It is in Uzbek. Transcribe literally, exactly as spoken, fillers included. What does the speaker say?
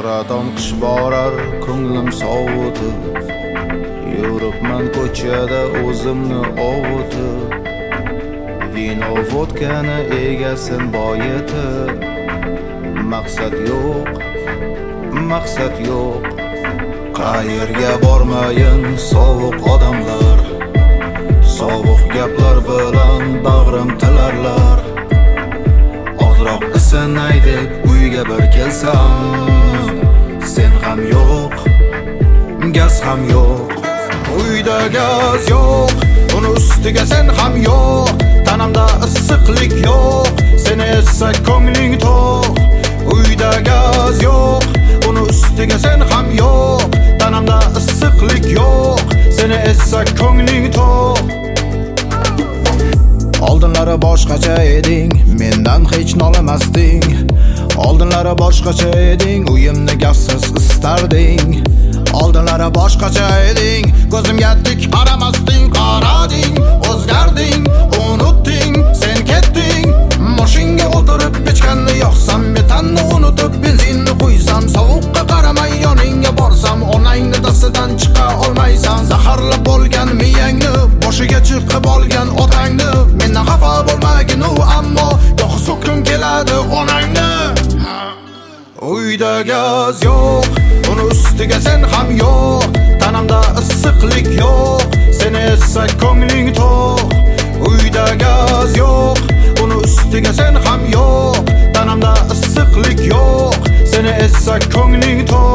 Oradan qish borar ko'nglim sovutib, yuribman ko'chada o'zimni ovutib, vino vodkani egasin boyitib. Maqsad yo'q, maqsad yo'q, qayerga bormayin sovuq odamlar, sovuq gaplar bilan bag'rim tilarlar. Ozroq isinaydik uyga bir kelsam, sen ham yo'q, gaz ham yo'q. Uyda gaz yo'q, uni ustiga sen ham yo'q. Tanamda issiqlik yo'q, seni esa ko'ngling to'q. Uyda gaz yo'q, uni ustiga sen ham yo'q. Tanamda issiqlik yo'q, seni esa ko'ngling to'q. Oldinlari boshqacha eding, mendan hech nolimasding. Oldinlari boshqacha eding, uyimni gazsiz istarding. Oldinlari boshqacha eding, ko'zimga tik qaramasding. Qarading, o'zgarding, unutding, sen ketding. Mashinga o'tirib pechkanni yoqsam, metanni unutib benzinni qo'ysam, sovuqqa qaramay yoningga borsam, onangni dastidan chiqa olmaysan. Zaharlab bo'lgan miyangni, boshiga chiqib olgan otangni. Mendan xafa bo'lmagin u, ammo yo'q so'kin keladi onangni. Uyda gaz yo'q, uni ustiga sen ham yo'q. Tanamda issiqlik yo'q, seni esa ko'ngling to'q. Uyda gaz yo'q, uni ustiga sen ham yo'q. Tanamda issiqlik yo'q, seni esa ko'ngling to'q.